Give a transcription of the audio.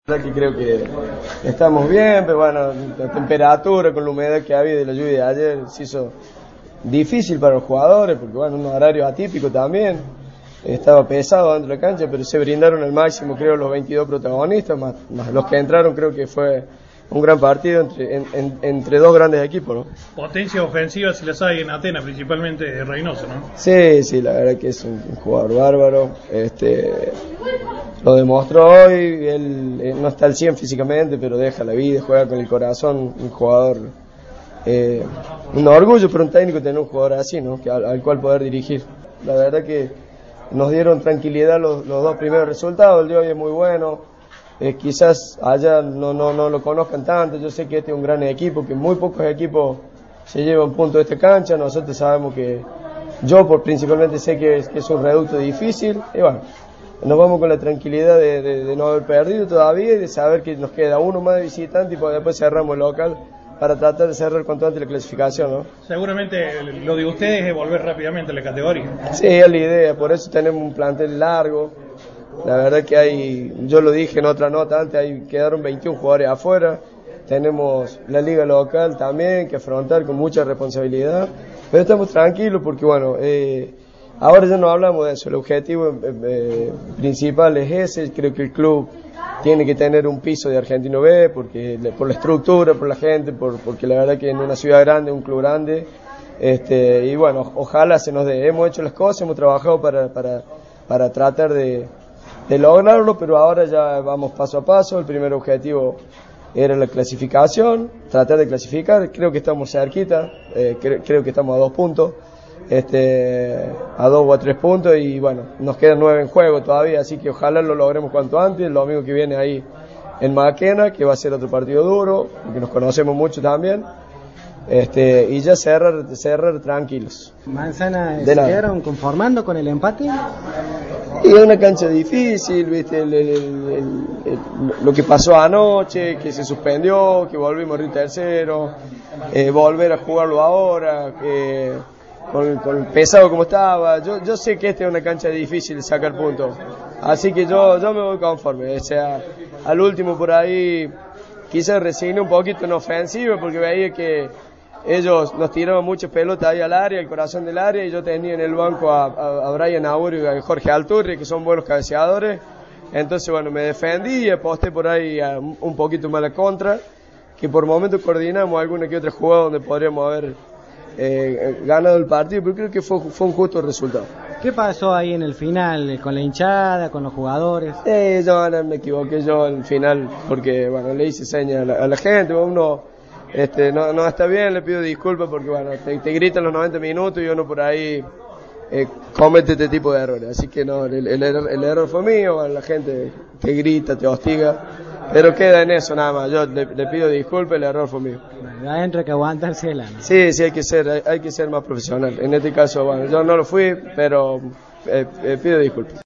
Que creo que estamos bien, pero bueno, la temperatura con la humedad que había de la lluvia de ayer se hizo difícil para los jugadores, porque bueno, un horario atípico también, estaba pesado dentro de la cancha, pero se brindaron al máximo, creo, los 22 protagonistas, más los que entraron. Creo que fue un gran partido entre dos grandes equipos, ¿no? Potencia ofensiva si las hay en Atenas, principalmente Reynoso, ¿no? Sí, la verdad que es un jugador bárbaro. Lo demostró hoy. Él no está al 100 físicamente, pero deja la vida, juega con el corazón. Un jugador, un orgullo para un técnico tener un jugador así, ¿no? Al cual poder dirigir. La verdad que nos dieron tranquilidad los dos primeros resultados. El de hoy es muy bueno. Quizás allá no lo conozcan tanto. Yo sé que este es un gran equipo, que muy pocos equipos se llevan puntos de esta cancha. Nosotros sabemos que principalmente sé que es un reducto difícil, y bueno, nos vamos con la tranquilidad de no haber perdido todavía y de saber que nos queda uno más de visitante, y después cerramos el local para tratar de cerrar cuanto antes la clasificación, ¿no? Seguramente lo de ustedes es volver rápidamente a la categoría. Sí, es la idea, por eso tenemos un plantel largo. La verdad que yo lo dije en otra nota antes, quedaron 21 jugadores afuera. Tenemos la liga local también que afrontar con mucha responsabilidad, pero estamos tranquilos porque bueno, ahora ya no hablamos de eso. El objetivo principal es ese. Creo que el club tiene que tener un piso de Argentino B, por la estructura, por la gente, porque la verdad que en una ciudad grande, un club grande, y bueno, ojalá se nos dé. Hemos hecho las cosas, hemos trabajado para tratar de lograrlo, pero ahora ya vamos paso a paso. El primer objetivo era la clasificación, tratar de clasificar. Creo que estamos cerquita, creo que estamos a 2 puntos, a 2 o a 3 puntos, y bueno, nos quedan 9 en juego todavía, así que ojalá lo logremos cuanto antes. El domingo que viene ahí en Maquena, que va a ser otro partido duro, porque nos conocemos mucho también. Y ya cerrar tranquilos. Manzana, ¿se quedaron conformando con el empate? Y es una cancha difícil, ¿viste? Lo que pasó anoche, que se suspendió, que volvimos a ir tercero, volver a jugarlo ahora, con el pesado como estaba. Yo sé que esta es una cancha difícil de sacar puntos, así que yo me voy conforme. O sea, al último por ahí quise resignar un poquito en ofensiva, porque veía que ellos nos tiraban muchas pelotas ahí al área, al corazón del área, y yo tenía en el banco a Brian Aurio y a Jorge Alturri, que son buenos cabeceadores. Entonces, bueno, me defendí y aposté por ahí un poquito más la contra, que por momentos coordinamos alguna que otra jugada donde podríamos haber ganado el partido, pero creo que fue un justo resultado. ¿Qué pasó ahí en el final, con la hinchada, con los jugadores? Yo me equivoqué yo en el final, porque bueno, le hice señas a la gente. Uno no está bien, le pido disculpas, porque bueno, te gritan los 90 minutos y uno por ahí comete este tipo de errores. Así que no, el error fue mío. Bueno, la gente te grita, te hostiga, pero queda en eso nada más. Yo le pido disculpas, el error fue mío. Bueno, adentro hay que aguantársela, ¿no? Sí, hay que ser más profesional. En este caso, bueno, yo no lo fui, pero pido disculpas.